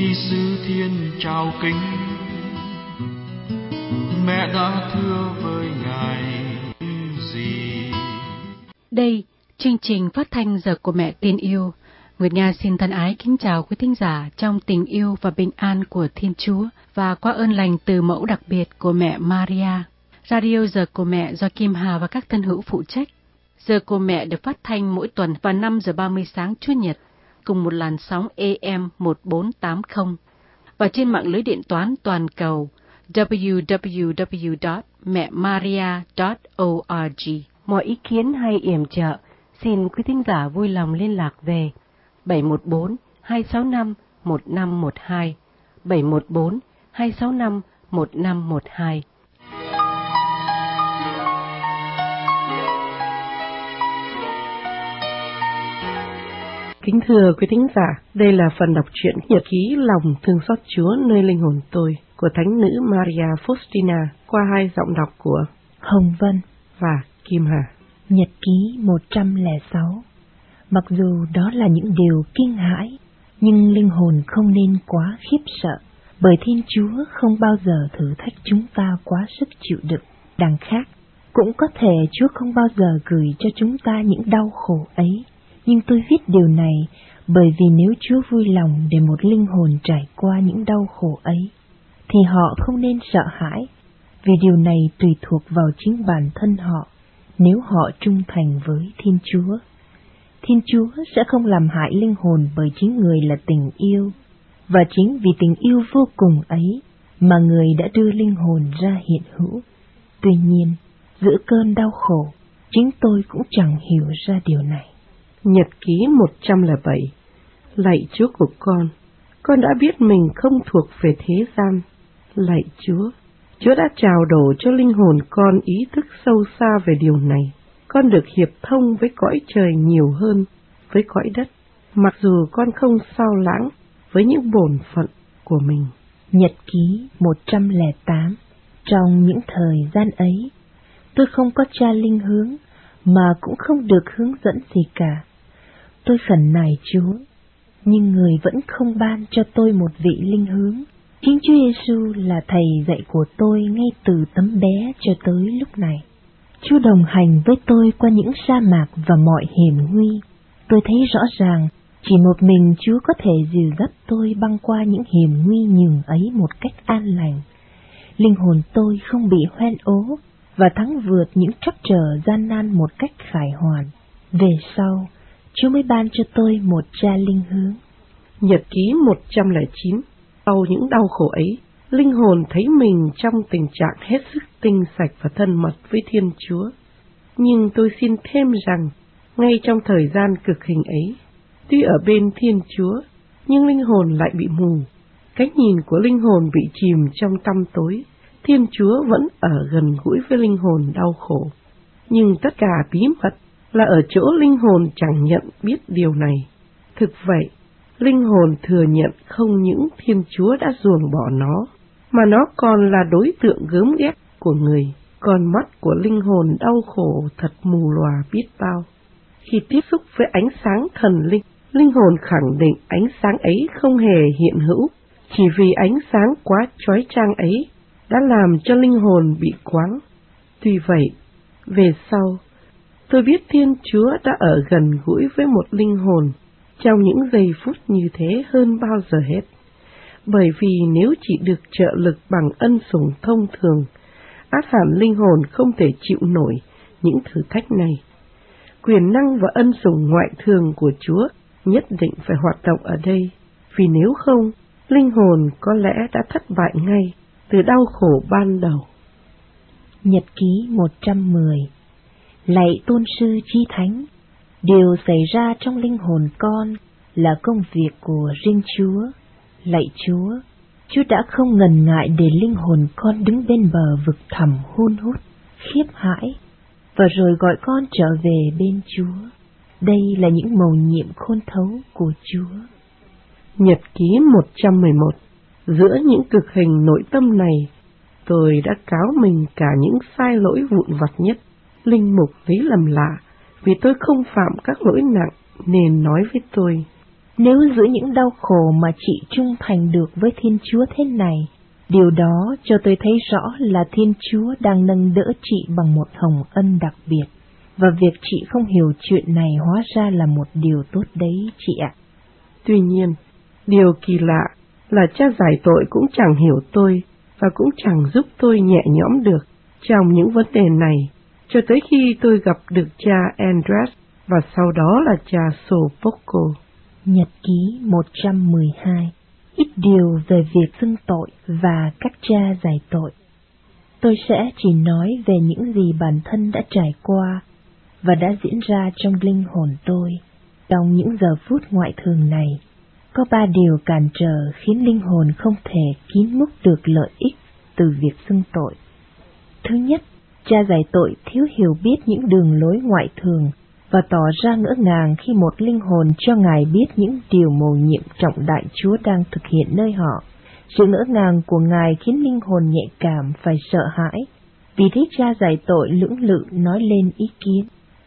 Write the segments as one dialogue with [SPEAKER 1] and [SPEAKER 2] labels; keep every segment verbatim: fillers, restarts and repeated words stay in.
[SPEAKER 1] Giêsu Thiên trao kính, mẹ đã thưa với Ngài gì?
[SPEAKER 2] Đây, chương trình phát thanh Giờ của Mẹ Tin Yêu. Nguyệt Nga xin thân ái kính chào quý thính giả trong tình yêu và bình an của Thiên Chúa và qua ơn lành từ mẫu đặc biệt của mẹ Maria. Radio Giờ của Mẹ do Kim Hà và các thân hữu phụ trách. Giờ của Mẹ được phát thanh mỗi tuần vào năm giờ ba mươi sáng Chủ nhật cùng một làn sóng A M một bốn tám không và trên mạng lưới điện toán toàn cầu w w w chấm mẹ maria chấm org.
[SPEAKER 3] Mọi ý kiến hay yểm trợ, xin quý thính giả vui lòng liên lạc về bảy một bốn hai sáu năm một năm một hai, bảy một bốn hai sáu năm một năm một hai.
[SPEAKER 4] Kính thưa quý thính giả, đây là phần đọc truyện nhật ký Lòng thương xót Chúa nơi linh hồn tôi của Thánh nữ Maria Faustina qua hai giọng đọc của
[SPEAKER 5] Hồng Vân
[SPEAKER 4] và Kim Hà.
[SPEAKER 5] Nhật ký một trăm lẻ sáu. Mặc dù đó là những điều kinh hãi, nhưng linh hồn không nên quá khiếp sợ, bởi Thiên Chúa không bao giờ thử thách chúng ta quá sức chịu đựng. Đằng khác, cũng có thể Chúa không bao giờ gửi cho chúng ta những đau khổ ấy. Nhưng tôi viết điều này bởi vì nếu Chúa vui lòng để một linh hồn trải qua những đau khổ ấy, thì họ không nên sợ hãi, vì điều này tùy thuộc vào chính bản thân họ. Nếu họ trung thành với Thiên Chúa, Thiên Chúa sẽ không làm hại linh hồn, bởi chính Người là tình yêu, và chính vì tình yêu vô cùng ấy mà Người đã đưa linh hồn ra hiện hữu. Tuy nhiên, giữa cơn đau khổ, chính tôi cũng chẳng hiểu ra điều này.
[SPEAKER 4] Nhật ký một trăm lẻ bảy. Lạy Chúa của con, con đã biết mình không thuộc về thế gian. Lạy Chúa, Chúa đã trao đổ cho linh hồn con ý thức sâu xa về điều này. Con được hiệp thông với cõi trời nhiều hơn với cõi đất, mặc dù con không sao lãng với những bổn phận của mình.
[SPEAKER 5] Nhật ký một trăm lẻ tám. Trong những thời gian ấy, tôi không có cha linh hướng, mà cũng không được hướng dẫn gì cả. Tôi khẩn nài Chúa, nhưng Người vẫn không ban cho tôi một vị linh hướng. Chính Chúa Giêsu là thầy dạy của tôi ngay từ tấm bé cho tới lúc này. Chúa đồng hành với tôi qua những sa mạc và mọi hiểm nguy. Tôi thấy rõ ràng chỉ một mình Chúa có thể dìu dắt tôi băng qua những hiểm nguy nhường ấy một cách an lành. Linh hồn tôi không bị hoen ố và thắng vượt những trắc trở gian nan một cách khải hoàn. Về sau, Chúa mới ban cho tôi một cha linh hướng.
[SPEAKER 4] Nhật ký một trăm lẻ chín. Sau những đau khổ ấy, linh hồn thấy mình trong tình trạng hết sức tinh sạch và thân mật với Thiên Chúa. Nhưng tôi xin thêm rằng, ngay trong thời gian cực hình ấy, tuy ở bên Thiên Chúa, nhưng linh hồn lại bị mù. Cái nhìn của linh hồn bị chìm trong tăm tối. Thiên Chúa vẫn ở gần gũi với linh hồn đau khổ. Nhưng tất cả bí mật là ở chỗ linh hồn chẳng nhận biết điều này. Thực vậy, linh hồn thừa nhận không những Thiên Chúa đã ruồng bỏ nó, mà nó còn là đối tượng gớm ghét của người. Con mắt của linh hồn đau khổ thật mù lòa biết bao. Khi tiếp xúc với ánh sáng thần linh, linh hồn khẳng định ánh sáng ấy không hề hiện hữu, chỉ vì ánh sáng quá chói chang ấy đã làm cho linh hồn bị quáng. Tuy vậy, về sau, tôi biết Thiên Chúa đã ở gần gũi với một linh hồn trong những giây phút như thế hơn bao giờ hết. Bởi vì nếu chỉ được trợ lực bằng ân sủng thông thường, ắt hẳn linh hồn không thể chịu nổi những thử thách này. Quyền năng và ân sủng ngoại thường của Chúa nhất định phải hoạt động ở đây, vì nếu không, linh hồn có lẽ đã thất bại ngay từ đau khổ ban đầu.
[SPEAKER 5] Nhật ký một trăm mười. Lạy Tôn sư Chí Thánh, điều xảy ra trong linh hồn con là công việc của riêng Chúa. Lạy Chúa, Chúa đã không ngần ngại để linh hồn con đứng bên bờ vực thẳm hun hút, khiếp hãi, và rồi gọi con trở về bên Chúa. Đây là những mầu nhiệm khôn thấu của Chúa.
[SPEAKER 4] Nhật ký một trăm mười một. Giữa những cực hình nội tâm này, tôi đã cáo mình cả những sai lỗi vụn vặt nhất. Linh mục lấy làm lạ, vì tôi không phạm các lỗi nặng nên nói với tôi:
[SPEAKER 5] Nếu giữa những đau khổ mà chị trung thành được với Thiên Chúa thế này, điều đó cho tôi thấy rõ là Thiên Chúa đang nâng đỡ chị bằng một hồng ân đặc biệt, và việc chị không hiểu chuyện này hóa ra là một điều tốt đấy chị ạ.
[SPEAKER 4] Tuy nhiên, điều kỳ lạ là cha giải tội cũng chẳng hiểu tôi và cũng chẳng giúp tôi nhẹ nhõm được trong những vấn đề này, cho tới khi tôi gặp được cha Andres và sau đó là cha Sopoco.
[SPEAKER 5] Nhật ký một trăm mười hai. Ít điều về việc xưng tội và các cha giải tội. Tôi sẽ chỉ nói về những gì bản thân đã trải qua và đã diễn ra trong linh hồn tôi. Trong những giờ phút ngoại thường này, có ba điều cản trở khiến linh hồn không thể kín múc được lợi ích từ việc xưng tội. Thứ nhất, cha giải tội thiếu hiểu biết những đường lối ngoại thường và tỏ ra ngỡ ngàng khi một linh hồn cho Ngài biết những điều mầu nhiệm trọng đại Chúa đang thực hiện nơi họ. Sự ngỡ ngàng của Ngài khiến linh hồn nhạy cảm phải sợ hãi, vì thế cha giải tội lưỡng lự nói lên ý kiến.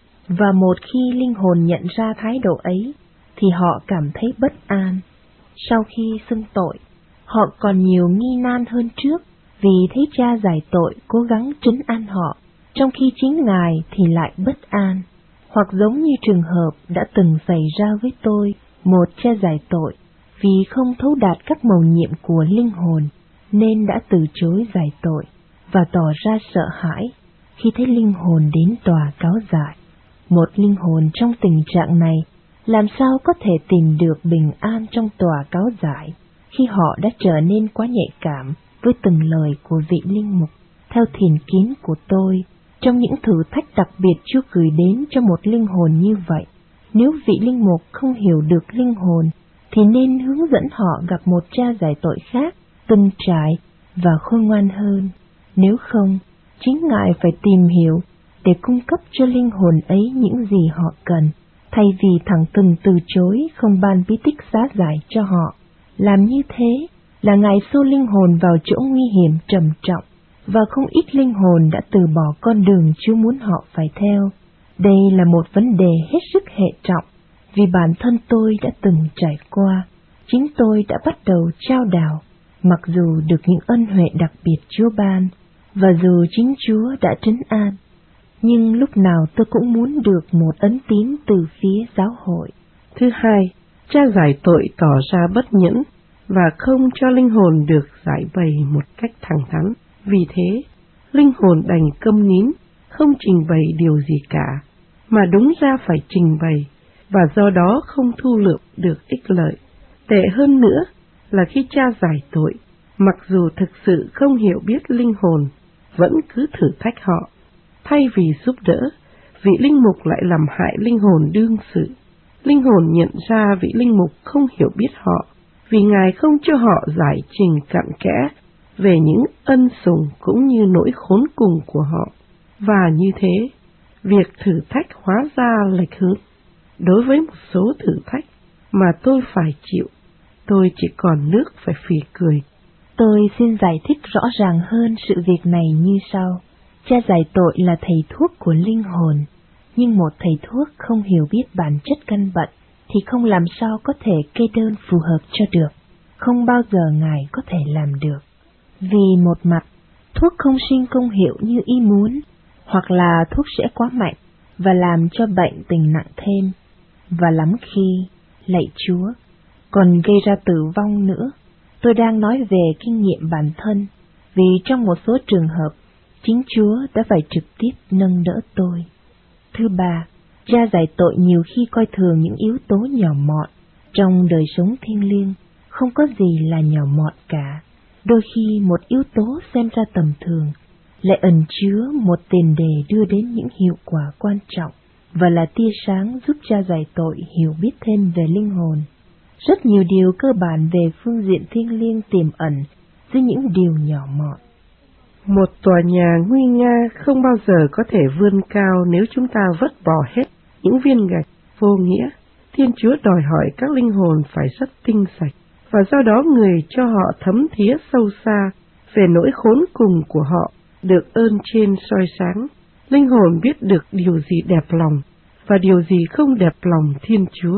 [SPEAKER 5] Và một khi linh hồn nhận ra thái độ ấy, thì họ cảm thấy bất an. Sau khi xưng tội, họ còn nhiều nghi nan hơn trước, vì thấy cha giải tội cố gắng trấn an họ, trong khi chính Ngài thì lại bất an. Hoặc giống như trường hợp đã từng xảy ra với tôi, một cha giải tội, vì không thấu đạt các mầu nhiệm của linh hồn, nên đã từ chối giải tội, và tỏ ra sợ hãi khi thấy linh hồn đến tòa cáo giải. Một linh hồn trong tình trạng này làm sao có thể tìm được bình an trong tòa cáo giải, khi họ đã trở nên quá nhạy cảm với từng lời của vị linh mục. Theo thiền kiến của tôi, trong những thử thách đặc biệt Chúa gửi đến cho một linh hồn như vậy, nếu vị linh mục không hiểu được linh hồn, thì nên hướng dẫn họ gặp một cha giải tội khác, từng trải và khôn ngoan hơn. Nếu không, chính Ngài phải tìm hiểu để cung cấp cho linh hồn ấy những gì họ cần, thay vì thẳng thừng từ chối không ban bí tích xá giải cho họ. Làm như thế là Ngài xô linh hồn vào chỗ nguy hiểm trầm trọng, và không ít linh hồn đã từ bỏ con đường Chúa muốn họ phải theo. Đây là một vấn đề hết sức hệ trọng, vì bản thân tôi đã từng trải qua. Chính tôi đã bắt đầu trao đảo, mặc dù được những ân huệ đặc biệt Chúa ban, và dù chính Chúa đã trấn an, nhưng lúc nào tôi cũng muốn được một ấn tín từ phía giáo hội.
[SPEAKER 4] Thứ hai, cha giải tội tỏ ra bất nhẫn và không cho linh hồn được giải bày một cách thẳng thắn. Vì thế, linh hồn đành câm nín, không trình bày điều gì cả, mà đúng ra phải trình bày, và do đó không thu lượm được ích lợi. Tệ hơn nữa là khi cha giải tội, mặc dù thực sự không hiểu biết linh hồn, vẫn cứ thử thách họ. Thay vì giúp đỡ, vị linh mục lại làm hại linh hồn đương sự. Linh hồn nhận ra vị linh mục không hiểu biết họ, vì Ngài không cho họ giải trình cặn kẽ về những ân sủng cũng như nỗi khốn cùng của họ. Và như thế, việc thử thách hóa ra lệch hướng. Đối với một số thử thách mà tôi phải chịu, tôi chỉ còn nước phải phì cười.
[SPEAKER 5] Tôi xin giải thích rõ ràng hơn sự việc này như sau. Cha giải tội là thầy thuốc của linh hồn, nhưng một thầy thuốc không hiểu biết bản chất căn bệnh thì không làm sao có thể kê đơn phù hợp cho được, không bao giờ Ngài có thể làm được. Vì một mặt, thuốc không sinh công hiệu như ý muốn, hoặc là thuốc sẽ quá mạnh và làm cho bệnh tình nặng thêm, và lắm khi, lạy Chúa, còn gây ra tử vong nữa. Tôi đang nói về kinh nghiệm bản thân, vì trong một số trường hợp, chính Chúa đã phải trực tiếp nâng đỡ tôi. Thứ ba, cha giải tội nhiều khi coi thường những yếu tố nhỏ mọn. Trong đời sống thiêng liêng, không có gì là nhỏ mọn cả. Đôi khi một yếu tố xem ra tầm thường, lại ẩn chứa một tiền đề đưa đến những hiệu quả quan trọng, và là tia sáng giúp cha giải tội hiểu biết thêm về linh hồn. Rất nhiều điều cơ bản về phương diện thiêng liêng tiềm ẩn dưới những điều nhỏ mọn.
[SPEAKER 4] Một tòa nhà nguy nga không bao giờ có thể vươn cao nếu chúng ta vứt bỏ hết những viên gạch vô nghĩa. Thiên Chúa đòi hỏi các linh hồn phải rất tinh sạch, và do đó Người cho họ thấm thía sâu xa về nỗi khốn cùng của họ, được ơn trên soi sáng. Linh hồn biết được điều gì đẹp lòng và điều gì không đẹp lòng Thiên Chúa.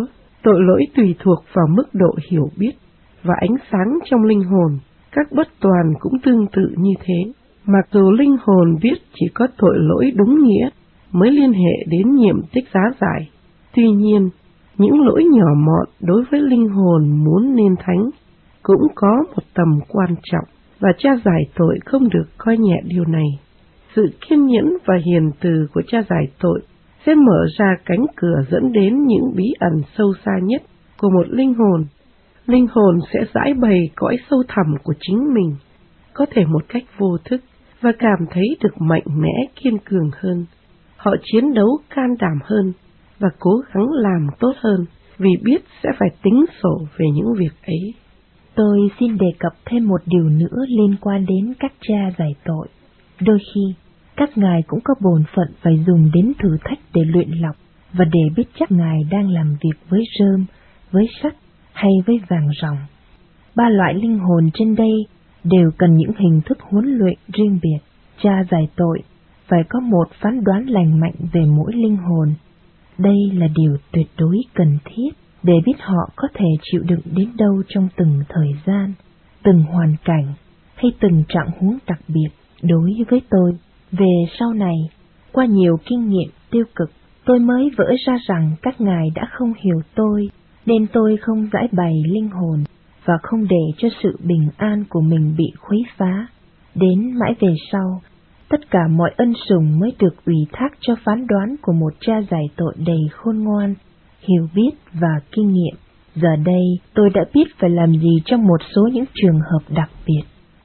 [SPEAKER 4] Tội lỗi tùy thuộc vào mức độ hiểu biết và ánh sáng trong linh hồn. Các bất toàn cũng tương tự như thế. Mặc dù linh hồn biết chỉ có tội lỗi đúng nghĩa mới liên hệ đến nhiệm tích giá giải, tuy nhiên, những lỗi nhỏ mọn đối với linh hồn muốn nên thánh cũng có một tầm quan trọng, và cha giải tội không được coi nhẹ điều này. Sự kiên nhẫn và hiền từ của cha giải tội sẽ mở ra cánh cửa dẫn đến những bí ẩn sâu xa nhất của một linh hồn. Linh hồn sẽ giải bày cõi sâu thẳm của chính mình, có thể một cách vô thức, và cảm thấy được mạnh mẽ kiên cường hơn. Họ chiến đấu can đảm hơn và cố gắng làm tốt hơn, vì biết sẽ phải tính sổ về những việc ấy.
[SPEAKER 5] Tôi xin đề cập thêm một điều nữa liên quan đến các cha giải tội. Đôi khi, các ngài cũng có bổn phận phải dùng đến thử thách để luyện lọc, và để biết chắc ngài đang làm việc với rơm, với sắt hay với vàng ròng. Ba loại linh hồn trên đây đều cần những hình thức huấn luyện riêng biệt. Cha giải tội phải có một phán đoán lành mạnh về mỗi linh hồn. Đây là điều tuyệt đối cần thiết để biết họ có thể chịu đựng đến đâu trong từng thời gian, từng hoàn cảnh hay từng trạng huống đặc biệt. Đối với tôi, về sau này, qua nhiều kinh nghiệm tiêu cực, tôi mới vỡ ra rằng các ngài đã không hiểu tôi, nên tôi không giải bày linh hồn và không để cho sự bình an của mình bị khuấy phá. Đến mãi về sau, tất cả mọi ân sủng mới được ủy thác cho phán đoán của một cha giải tội đầy khôn ngoan, hiểu biết và kinh nghiệm. Giờ đây, tôi đã biết phải làm gì trong một số những trường hợp đặc biệt.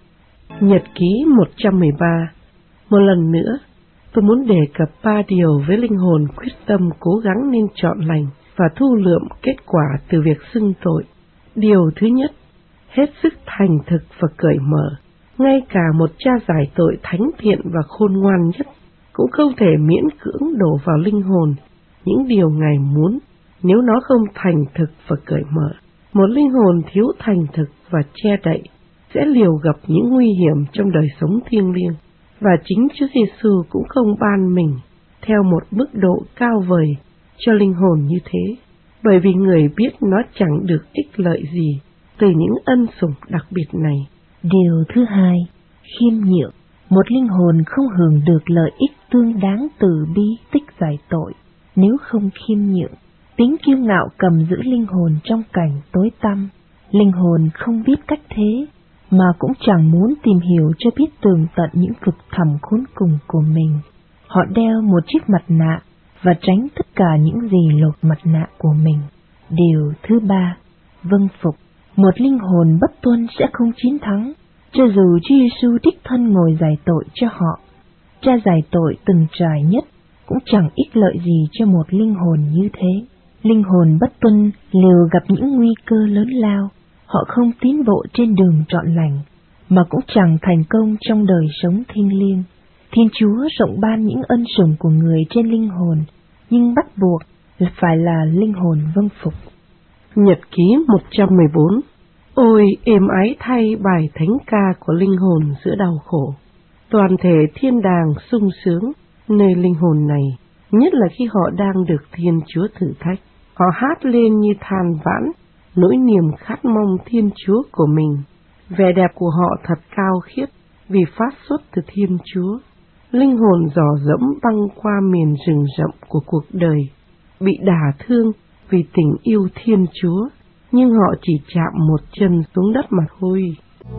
[SPEAKER 4] Nhật ký một trăm mười ba. Một lần nữa, tôi muốn đề cập ba điều với linh hồn quyết tâm cố gắng nên chọn lành và thu lượm kết quả từ việc xưng tội. Điều thứ nhất, hết sức thành thực và cởi mở. Ngay cả một cha giải tội thánh thiện và khôn ngoan nhất cũng không thể miễn cưỡng đổ vào linh hồn những điều Ngài muốn nếu nó không thành thực và cởi mở. Một linh hồn thiếu thành thực và che đậy sẽ liều gặp những nguy hiểm trong đời sống thiêng liêng, và chính Chúa Giêsu cũng không ban mình theo một mức độ cao vời cho linh hồn như thế, bởi vì Người biết nó chẳng được ích lợi gì từ những ân sủng đặc biệt này.
[SPEAKER 5] Điều thứ hai, khiêm nhượng. Một linh hồn không hưởng được lợi ích tương đáng từ bi tích giải tội nếu không khiêm nhượng. Tính kiêu ngạo cầm giữ linh hồn trong cảnh tối tăm. Linh hồn không biết cách thế, mà cũng chẳng muốn tìm hiểu cho biết tường tận những vực thẳm khốn cùng của mình. Họ đeo một chiếc mặt nạ và tránh tất cả những gì lột mặt nạ của mình. Điều thứ ba, vâng phục. Một linh hồn bất tuân sẽ không chiến thắng, cho dù Chúa Giêsu đích thân ngồi giải tội cho họ. Cha giải tội từng trải nhất cũng chẳng ích lợi gì cho một linh hồn như thế. Linh hồn bất tuân liều gặp những nguy cơ lớn lao, họ không tiến bộ trên đường trọn lành, mà cũng chẳng thành công trong đời sống thiêng liêng. Thiên Chúa rộng ban những ân sủng của Người trên linh hồn, nhưng bắt buộc là phải là linh hồn vâng phục.
[SPEAKER 4] Nhật ký một trăm mười bốn. Ôi êm ái thay bài thánh ca của linh hồn giữa đau khổ. Toàn thể thiên đàng sung sướng nơi linh hồn này, nhất là khi họ đang được Thiên Chúa thử thách. Họ hát lên như than vãn nỗi niềm khát mong Thiên Chúa của mình. Vẻ đẹp của họ thật cao khiết vì phát xuất từ Thiên Chúa. Linh hồn dò dẫm băng qua miền rừng rậm của cuộc đời, bị đả thương vì tình yêu Thiên Chúa, nhưng họ chỉ chạm một chân xuống đất mà thôi.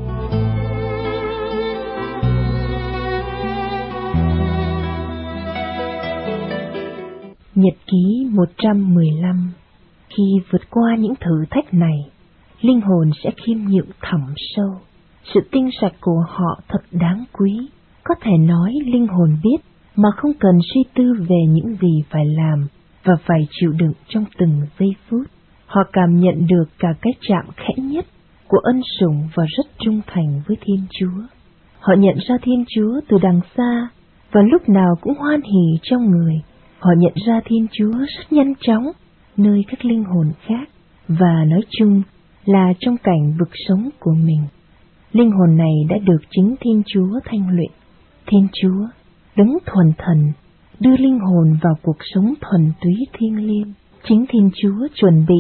[SPEAKER 5] Nhật ký một trăm mười lăm. Khi vượt qua những thử thách này, linh hồn sẽ khiêm nhượng thẳm sâu. Sự tinh sạch của họ thật đáng quý. Có thể nói linh hồn biết mà không cần suy tư về những gì phải làm và phải chịu đựng trong từng giây phút. Họ cảm nhận được cả cái chạm khẽ nhất của ân sủng và rất trung thành với Thiên Chúa. Họ nhận ra Thiên Chúa từ đằng xa và lúc nào cũng hoan hỉ trong người. Họ nhận ra Thiên Chúa rất nhanh chóng nơi các linh hồn khác và nói chung là trong cảnh vực sống của mình. Linh hồn này đã được chính Thiên Chúa thanh luyện. Thiên Chúa, đấng thuần thần, đưa linh hồn vào cuộc sống thuần túy thiêng liêng. Chính Thiên Chúa chuẩn bị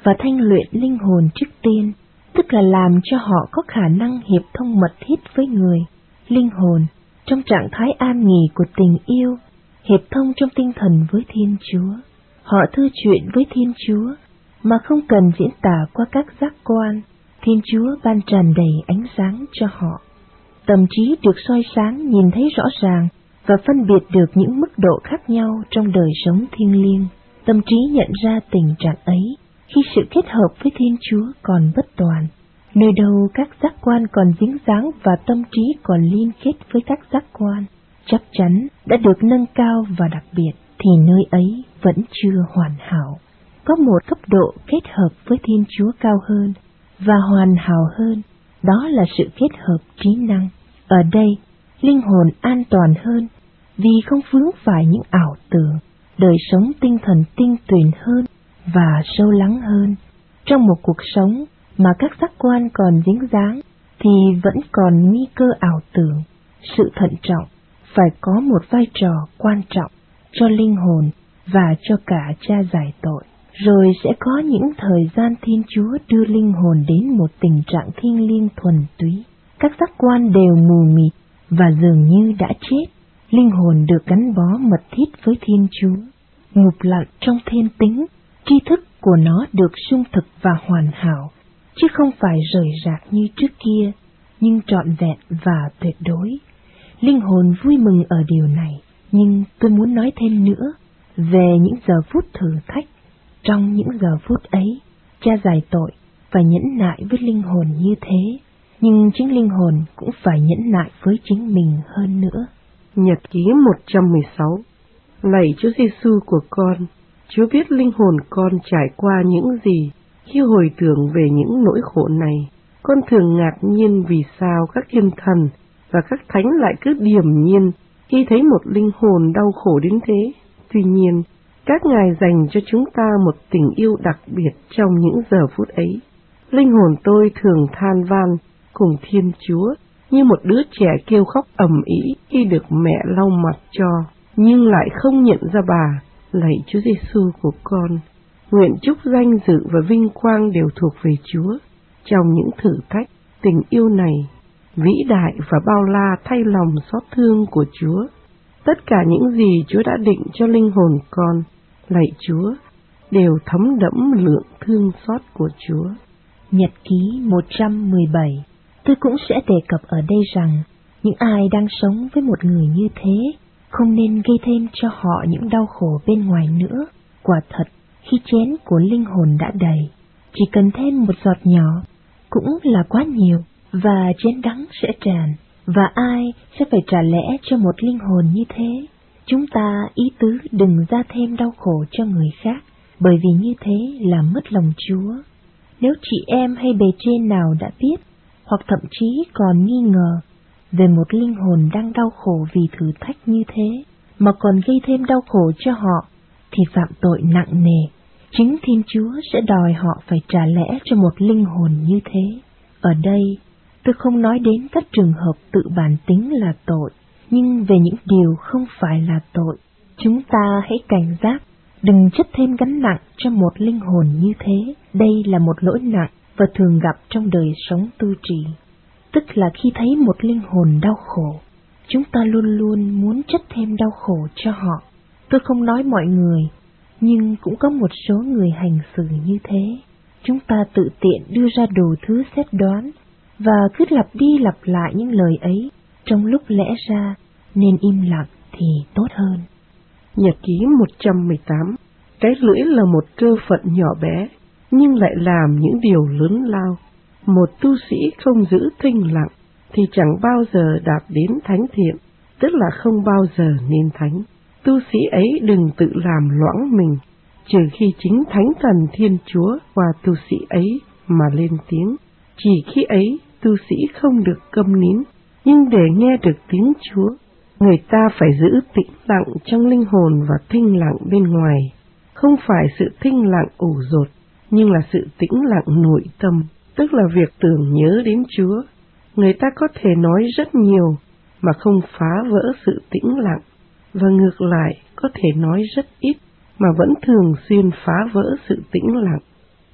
[SPEAKER 5] và thanh luyện linh hồn trước tiên, tức là làm cho họ có khả năng hiệp thông mật thiết với người, linh hồn, trong trạng thái an nghỉ của tình yêu, hiệp thông trong tinh thần với Thiên Chúa. Họ thư chuyện với Thiên Chúa, mà không cần diễn tả qua các giác quan. Thiên Chúa ban tràn đầy ánh sáng cho họ. Tâm trí được soi sáng, nhìn thấy rõ ràng và phân biệt được những mức độ khác nhau trong đời sống thiêng liêng. Tâm trí nhận ra tình trạng ấy khi sự kết hợp với Thiên Chúa còn bất toàn. Nơi đâu các giác quan còn dính dáng và tâm trí còn liên kết với các giác quan, chắc chắn đã được nâng cao và đặc biệt, thì nơi ấy vẫn chưa hoàn hảo. Có một cấp độ kết hợp với Thiên Chúa cao hơn và hoàn hảo hơn, đó là sự kết hợp trí năng. Ở đây, linh hồn an toàn hơn, vì không vướng phải những ảo tưởng, đời sống tinh thần tinh tuyền hơn và sâu lắng hơn. Trong một cuộc sống mà các giác quan còn dính dáng, thì vẫn còn nguy cơ ảo tưởng. Sự thận trọng phải có một vai trò quan trọng cho linh hồn và cho cả Cha giải tội. Rồi sẽ có những thời gian Thiên Chúa đưa linh hồn đến một tình trạng thiêng liêng thuần túy. Các giác quan đều mù mịt và dường như đã chết. Linh hồn được gắn bó mật thiết với Thiên Chúa, ngụp lặn trong thiên tính, tri thức của nó được sung thực và hoàn hảo, chứ không phải rời rạc như trước kia, nhưng trọn vẹn và tuyệt đối. Linh hồn vui mừng ở điều này, nhưng tôi muốn nói thêm nữa về những giờ phút thử thách. Trong những giờ phút ấy, Cha giải tội và nhẫn nại với linh hồn như thế, nhưng chính linh hồn cũng phải nhẫn nại với chính mình hơn nữa.
[SPEAKER 4] Nhật ký một trăm mười sáu. Lạy Chúa Giêsu của con, Chúa biết linh hồn con trải qua những gì. Khi hồi tưởng về những nỗi khổ này, con thường ngạc nhiên vì sao các thiên thần và các thánh lại cứ điềm nhiên khi thấy một linh hồn đau khổ đến thế. Tuy nhiên, các ngài dành cho chúng ta một tình yêu đặc biệt trong những giờ phút ấy. Linh hồn tôi thường than van cùng Thiên Chúa như một đứa trẻ kêu khóc ầm ĩ khi được mẹ lau mặt cho, nhưng lại không nhận ra bà. Lạy Chúa Giêsu của con, nguyện chúc danh dự và vinh quang đều thuộc về Chúa. Trong những thử thách, tình yêu này, vĩ đại và bao la thay lòng xót thương của Chúa. Tất cả những gì Chúa đã định cho linh hồn con, lạy Chúa, đều thấm đẫm lượng thương xót của Chúa.
[SPEAKER 5] Nhật ký một trăm mười bảy. Tôi cũng sẽ đề cập ở đây rằng, những ai đang sống với một người như thế, không nên gây thêm cho họ những đau khổ bên ngoài nữa. Quả thật, khi chén của linh hồn đã đầy, chỉ cần thêm một giọt nhỏ, cũng là quá nhiều, và chén đắng sẽ tràn. Và ai sẽ phải trả lẽ cho một linh hồn như thế? Chúng ta ý tứ đừng ra thêm đau khổ cho người khác, bởi vì như thế là mất lòng Chúa. Nếu chị em hay bề trên nào đã biết, hoặc thậm chí còn nghi ngờ về một linh hồn đang đau khổ vì thử thách như thế, mà còn gây thêm đau khổ cho họ, thì phạm tội nặng nề. Chính Thiên Chúa sẽ đòi họ phải trả lẽ cho một linh hồn như thế. Ở đây, tôi không nói đến các trường hợp tự bản tính là tội, nhưng về những điều không phải là tội. Chúng ta hãy cảnh giác, đừng chất thêm gánh nặng cho một linh hồn như thế. Đây là một lỗi nặng và thường gặp trong đời sống tu trì. Tức là khi thấy một linh hồn đau khổ, chúng ta luôn luôn muốn chất thêm đau khổ cho họ. Tôi không nói mọi người, nhưng cũng có một số người hành xử như thế. Chúng ta tự tiện đưa ra đủ thứ xét đoán, và cứ lặp đi lặp lại những lời ấy, trong lúc lẽ ra nên im lặng thì tốt hơn.
[SPEAKER 4] Nhật ký một trăm mười tám. Cái lưỡi là một cơ phận nhỏ bé, nhưng lại làm những điều lớn lao. Một tu sĩ không giữ thinh lặng, thì chẳng bao giờ đạt đến thánh thiện, tức là không bao giờ nên thánh. Tu sĩ ấy đừng tự làm loãng mình, trừ khi chính Thánh Thần Thiên Chúa qua tu sĩ ấy mà lên tiếng. Chỉ khi ấy, tu sĩ không được câm nín, nhưng để nghe được tiếng Chúa, người ta phải giữ tĩnh lặng trong linh hồn và thinh lặng bên ngoài. Không phải sự thinh lặng ủ dột, nhưng là sự tĩnh lặng nội tâm, tức là việc tưởng nhớ đến Chúa. Người ta có thể nói rất nhiều mà không phá vỡ sự tĩnh lặng, và ngược lại có thể nói rất ít mà vẫn thường xuyên phá vỡ sự tĩnh lặng.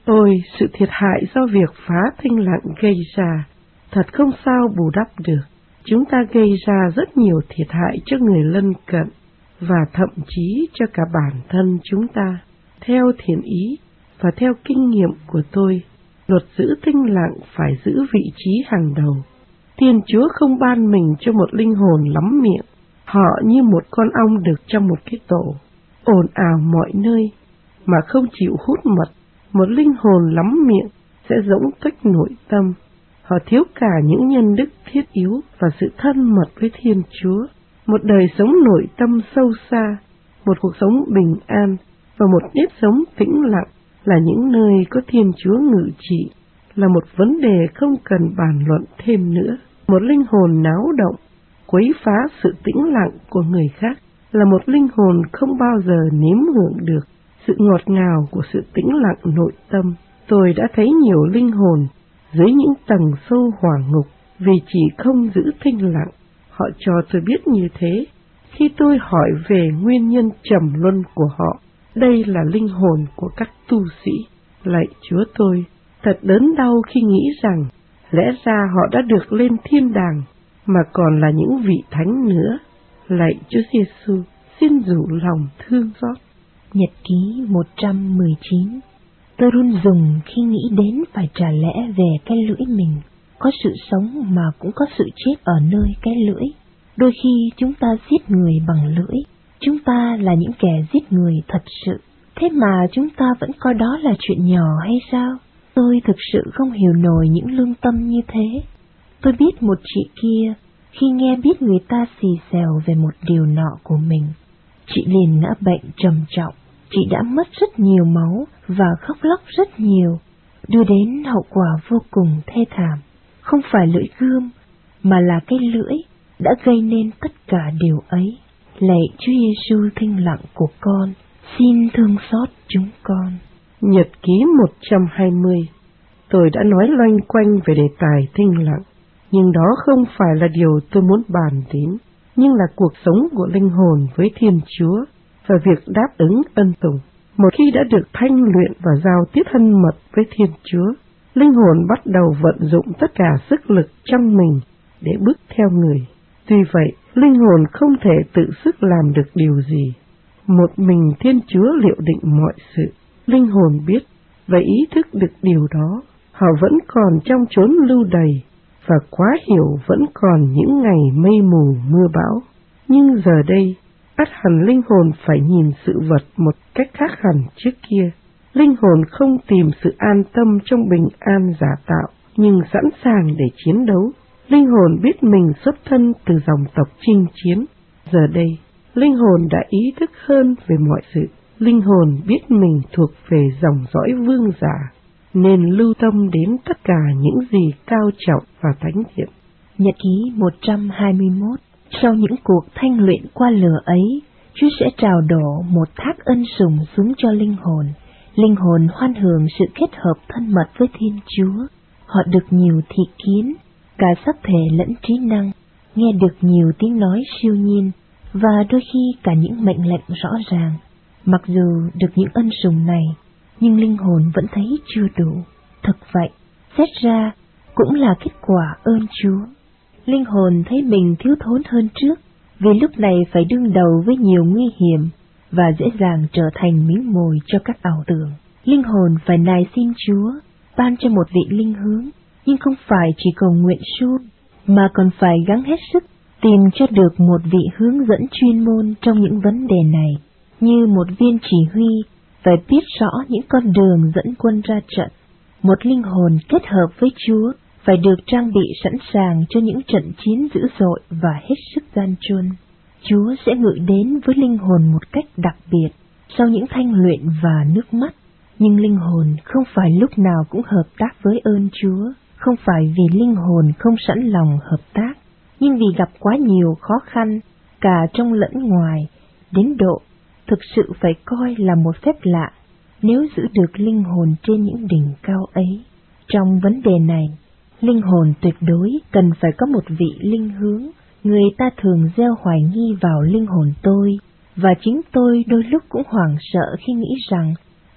[SPEAKER 4] Ôi, sự thiệt hại do việc phá thinh lặng gây ra, thật không sao bù đắp được. Chúng ta gây ra rất nhiều thiệt hại cho người lân cận, và thậm chí cho cả bản thân chúng ta. Theo thiện ý và theo kinh nghiệm của tôi, luật giữ thinh lặng phải giữ vị trí hàng đầu. Thiên Chúa không ban mình cho một linh hồn lắm miệng. Họ như một con ong đực trong một cái tổ, ồn ào mọi nơi, mà không chịu hút mật. Một linh hồn lắm miệng sẽ rỗng tuếch nội tâm. Họ thiếu cả những nhân đức thiết yếu và sự thân mật với Thiên Chúa, một đời sống nội tâm sâu xa, một cuộc sống bình an và một nếp sống tĩnh lặng là những nơi có Thiên Chúa ngự trị, là một vấn đề không cần bàn luận thêm nữa. Một linh hồn náo động, quấy phá sự tĩnh lặng của người khác là một linh hồn không bao giờ nếm hưởng được sự ngọt ngào của sự tĩnh lặng nội tâm. Tôi đã thấy nhiều linh hồn dưới những tầng sâu hỏa ngục vì chỉ không giữ thinh lặng. Họ cho tôi biết như thế khi tôi hỏi về nguyên nhân trầm luân của họ. Đây là linh hồn của các tu sĩ. Lạy Chúa tôi, thật đớn đau khi nghĩ rằng lẽ ra họ đã được lên thiên đàng mà còn là những vị thánh nữa. Lạy Chúa Giêsu, xin rủ lòng thương xót.
[SPEAKER 5] Nhật ký một trăm mười chín. Tôi run rùng khi nghĩ đến phải trả lẽ về cái lưỡi mình. Có sự sống mà cũng có sự chết ở nơi cái lưỡi. Đôi khi chúng ta giết người bằng lưỡi. Chúng ta là những kẻ giết người thật sự. Thế mà chúng ta vẫn coi đó là chuyện nhỏ hay sao? Tôi thực sự không hiểu nổi những lương tâm như thế. Tôi biết một chị kia, khi nghe biết người ta xì xèo về một điều nọ của mình, chị liền ngã bệnh trầm trọng. Chị đã mất rất nhiều máu và khóc lóc rất nhiều, đưa đến hậu quả vô cùng thê thảm. Không phải lưỡi gươm, mà là cái lưỡi đã gây nên tất cả điều ấy. Lạy Chúa Giêsu thinh lặng của con, xin thương xót chúng con.
[SPEAKER 4] Nhật ký một trăm hai mươi. Tôi đã nói loanh quanh về đề tài thinh lặng, nhưng đó không phải là điều tôi muốn bàn đến, nhưng là cuộc sống của linh hồn với Thiên Chúa và việc đáp ứng ân tùng. Một khi đã được thanh luyện và giao tiếp thân mật với Thiên Chúa, linh hồn bắt đầu vận dụng tất cả sức lực trong mình để bước theo người. Tuy vậy, linh hồn không thể tự sức làm được điều gì. Một mình Thiên Chúa liệu định mọi sự. Linh hồn biết và ý thức được điều đó. Họ vẫn còn trong chốn lưu đày và quá hiểu vẫn còn những ngày mây mù mưa bão. Nhưng giờ đây, ắt hẳn linh hồn phải nhìn sự vật một cách khác hẳn trước kia. Linh hồn không tìm sự an tâm trong bình an giả tạo, nhưng sẵn sàng để chiến đấu. Linh hồn biết mình xuất thân từ dòng tộc chinh chiến. Giờ đây, linh hồn đã ý thức hơn về mọi sự. Linh hồn biết mình thuộc về dòng dõi vương giả, nên lưu tâm đến tất cả những gì cao trọng và thánh thiện.
[SPEAKER 5] Nhật ký một trăm hai mươi mốt. Sau những cuộc thanh luyện qua lửa ấy, Chúa sẽ trào đổ một thác ân sủng xuống cho linh hồn. Linh hồn hoan hưởng sự kết hợp thân mật với Thiên Chúa. Họ được nhiều thị kiến, cả sắc thể lẫn trí năng, nghe được nhiều tiếng nói siêu nhiên, và đôi khi cả những mệnh lệnh rõ ràng. Mặc dù được những ân sủng này, nhưng linh hồn vẫn thấy chưa đủ. Thực vậy, xét ra cũng là kết quả ơn Chúa. Linh hồn thấy mình thiếu thốn hơn trước, vì lúc này phải đương đầu với nhiều nguy hiểm và dễ dàng trở thành miếng mồi cho các ảo tưởng. Linh hồn phải nài xin Chúa ban cho một vị linh hướng, nhưng không phải chỉ cầu nguyện suông, mà còn phải gắng hết sức tìm cho được một vị hướng dẫn chuyên môn trong những vấn đề này. Như một viên chỉ huy phải biết rõ những con đường dẫn quân ra trận. Một linh hồn kết hợp với Chúa phải được trang bị sẵn sàng cho những trận chiến dữ dội và hết sức gian truân. Chúa sẽ ngự đến với linh hồn một cách đặc biệt sau những thanh luyện và nước mắt. Nhưng linh hồn không phải lúc nào cũng hợp tác với ơn Chúa, không phải vì linh hồn không sẵn lòng hợp tác, nhưng vì gặp quá nhiều khó khăn, cả trong lẫn ngoài, đến độ thực sự phải coi là một phép lạ nếu giữ được linh hồn trên những đỉnh cao ấy. Trong vấn đề này, linh hồn tuyệt đối cần phải có một vị linh hướng. Người ta thường gieo hoài nghi vào linh hồn tôi, và chính tôi đôi lúc cũng hoảng sợ khi nghĩ rằng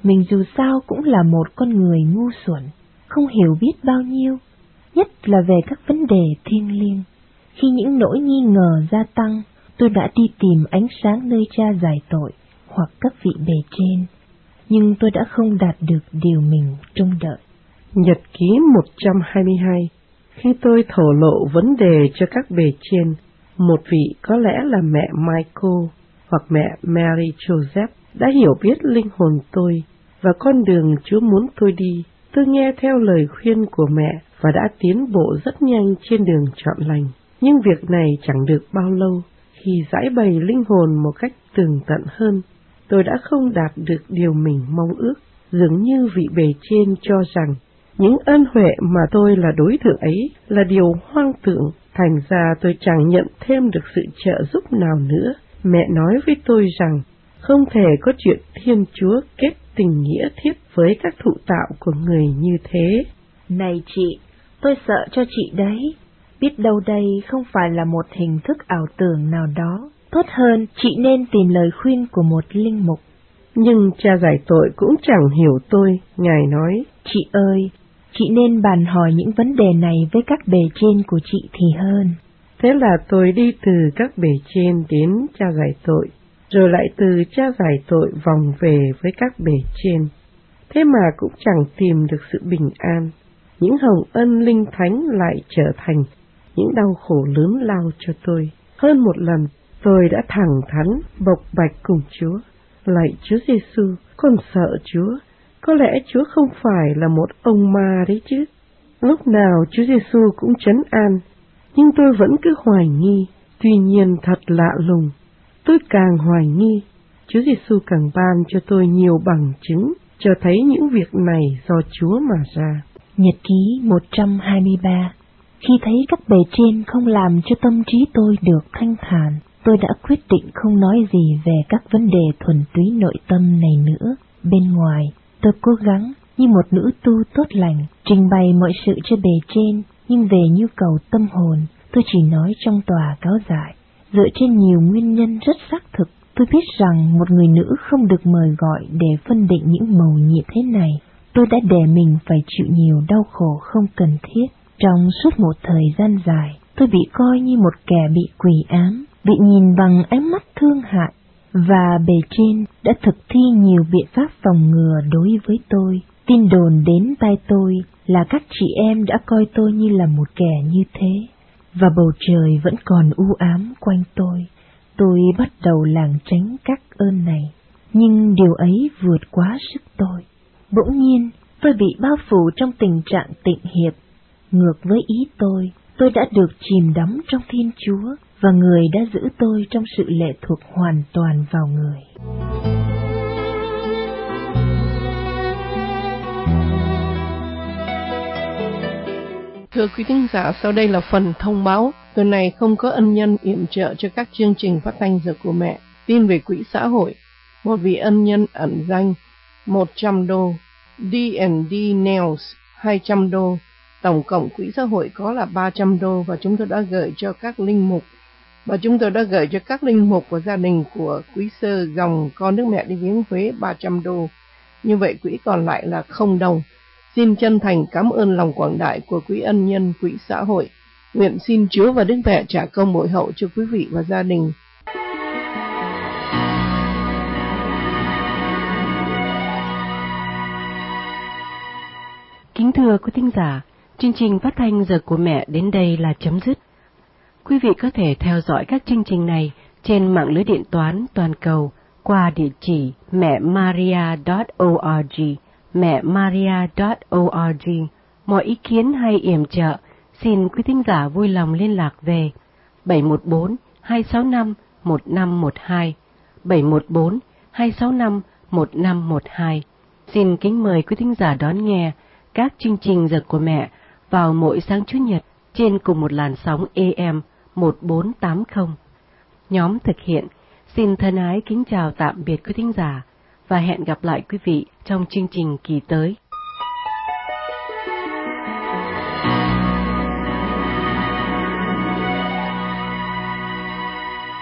[SPEAKER 5] mình dù sao cũng là một con người ngu xuẩn, không hiểu biết bao nhiêu, nhất là về các vấn đề thiêng liêng. Khi những nỗi nghi ngờ gia tăng, tôi đã đi tìm ánh sáng nơi Cha giải tội hoặc các vị bề trên, nhưng tôi đã không đạt được điều mình trông đợi.
[SPEAKER 4] Nhật ký một trăm hai mươi hai. Khi tôi thổ lộ vấn đề cho các bề trên, một vị có lẽ là mẹ Michael hoặc mẹ Mary Joseph đã hiểu biết linh hồn tôi và con đường Chúa muốn tôi đi. Tôi nghe theo lời khuyên của mẹ và đã tiến bộ rất nhanh trên đường chọn lành. Nhưng việc này chẳng được bao lâu. Khi giải bày linh hồn một cách tường tận hơn, tôi đã không đạt được điều mình mong ước. Dường như vị bề trên cho rằng những ân huệ mà tôi là đối tượng ấy là điều hoang tưởng, thành ra tôi chẳng nhận thêm được sự trợ giúp nào nữa. Mẹ nói với tôi rằng không thể có chuyện Thiên Chúa kết tình nghĩa thiết với các thụ tạo của người như thế.
[SPEAKER 5] Này chị, tôi sợ cho chị đấy. Biết đâu đây không phải là một hình thức ảo tưởng nào đó. Tốt hơn, chị nên tìm lời khuyên của một linh mục.
[SPEAKER 4] Nhưng Cha giải tội cũng chẳng hiểu tôi. Ngài nói,
[SPEAKER 5] chị ơi, chị nên bàn hỏi những vấn đề này với các bề trên của chị thì hơn.
[SPEAKER 4] Thế là tôi đi từ các bề trên đến Cha giải tội, rồi lại từ Cha giải tội vòng về với các bề trên. Thế mà cũng chẳng tìm được sự bình an. Những hồng ân linh thánh lại trở thành những đau khổ lớn lao cho tôi. Hơn một lần, tôi đã thẳng thắn bộc bạch cùng Chúa. Lạy Chúa Giêsu, con sợ Chúa. Có lẽ Chúa không phải là một ông ma đấy chứ. Lúc nào Chúa Giêsu cũng trấn an, nhưng tôi vẫn cứ hoài nghi. Tuy nhiên thật lạ lùng, tôi càng hoài nghi, Chúa Giêsu càng ban cho tôi nhiều bằng chứng cho thấy những việc này do Chúa mà ra.
[SPEAKER 5] Nhật ký một trăm hai mươi ba. Khi thấy các bề trên không làm cho tâm trí tôi được thanh thản, tôi đã quyết định không nói gì về các vấn đề thuần túy nội tâm này nữa. Bên ngoài, tôi cố gắng như một nữ tu tốt lành, trình bày mọi sự cho bề trên, nhưng về nhu cầu tâm hồn, tôi chỉ nói trong tòa cáo giải. Dựa trên nhiều nguyên nhân rất xác thực, tôi biết rằng một người nữ không được mời gọi để phân định những mầu nhiệm thế này. Tôi đã để mình phải chịu nhiều đau khổ không cần thiết. Trong suốt một thời gian dài, tôi bị coi như một kẻ bị quỷ ám, bị nhìn bằng ánh mắt thương hại, và bề trên đã thực thi nhiều biện pháp phòng ngừa đối với tôi. Tin đồn đến tai tôi là các chị em đã coi tôi như là một kẻ như thế, và bầu trời vẫn còn u ám quanh tôi. Tôi bắt đầu lảng tránh các ơn này, nhưng điều ấy vượt quá sức tôi. Bỗng nhiên, tôi bị bao phủ trong tình trạng tịnh hiệp. Ngược với ý tôi, tôi đã được chìm đắm trong Thiên Chúa, và Người đã giữ tôi trong sự lệ thuộc hoàn toàn vào Người.
[SPEAKER 6] Thưa quý thính giả, sau đây là phần thông báo. Tuần này không có ân nhân yểm trợ cho các chương trình phát thanh Giờ của Mẹ. Tin về quỹ xã hội. Một vị ân nhân ẩn danh một trăm đô, đê and đê Nails hai trăm đô. Tổng cộng quỹ xã hội có là ba trăm đô, và chúng tôi đã gửi cho các linh mục. Và chúng tôi đã gửi cho các linh mục của gia đình của quý sơ dòng con Đức Mẹ đi viếng Huế ba trăm đô. Như vậy quỹ còn lại là không đồng. Xin chân thành cảm ơn lòng quảng đại của quý ân nhân quỹ xã hội. Nguyện xin Chúa và Đức Mẹ trả công bội hậu cho quý vị và gia đình.
[SPEAKER 3] Kính thưa quý thính giả, chương trình phát thanh Giờ của Mẹ đến đây là chấm dứt. Quý vị có thể theo dõi các chương trình này trên mạng lưới điện toán toàn cầu qua địa chỉ mẹ maria chấm org, mẹ maria chấm org. Mọi ý kiến hay yểm trợ, xin quý thính giả vui lòng liên lạc về bảy một bốn hai sáu năm một năm một hai, bảy một bốn hai sáu năm một năm một hai. Xin kính mời quý thính giả đón nghe các chương trình Giờ của Mẹ vào mỗi sáng Chủ nhật trên cùng một làn sóng A M một bốn tám không. Nhóm thực hiện xin thân ái kính chào tạm biệt quý thính giả và hẹn gặp lại quý vị trong chương trình kỳ tới.